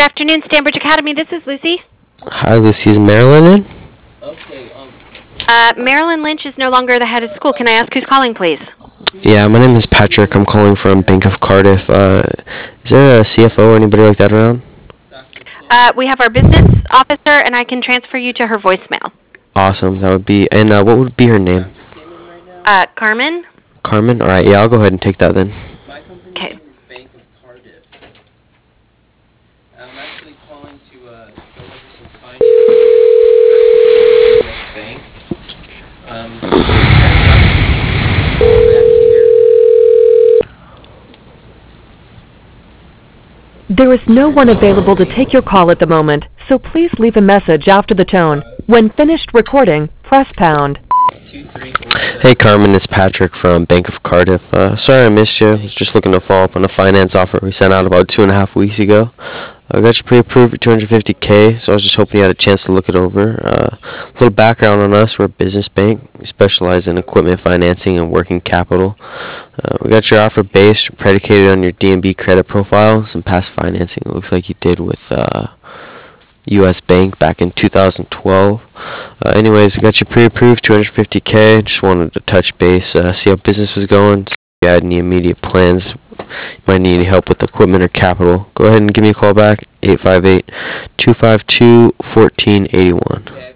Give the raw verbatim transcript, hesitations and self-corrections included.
afternoon, Stanbridge Academy. This is Lucy. Hi, Lucy. Is Marilyn in? Uh, Marilyn Lynch is no longer the head of school. Can I ask who's calling, please? Yeah, my name is Patrick. I'm calling from Bank of Cardiff. Uh, is there a C F O or anybody like that around? Uh, we have our business officer, and I can transfer you to her voicemail. Awesome. That would be. And uh, what would be her name? Uh, Carmen? Carmen? All right. Yeah, I'll go ahead and take that then. Okay. Bank of Cardiff. I'm actually calling to uh, go over some financing bank. Um, back here. There is no one available to take your call at the moment, so please leave a message after the tone. When finished recording, press pound. Two, three, four, seven. Hey, Carmen. It's Patrick from Bank of Cardiff. Uh, sorry I missed you. I was just looking to follow up on a finance offer we sent out about two and a half weeks ago. I got you pre-approved for two hundred fifty K, so I was just hoping you had a chance to look it over. Uh, a little background on us: we're a business bank. We specialize in equipment financing and working capital. Uh, we got your offer based, predicated on your D and B credit profile, some past financing. It looks like you did with uh, U S Bank back in two thousand twelve. Uh, anyways, we got you pre-approved two hundred fifty K. Just wanted to touch base, uh, see how business was going. See if you had any immediate plans. You might need any help with equipment or capital. Go ahead and give me a call back, eight five eight, two five two, one four eight one.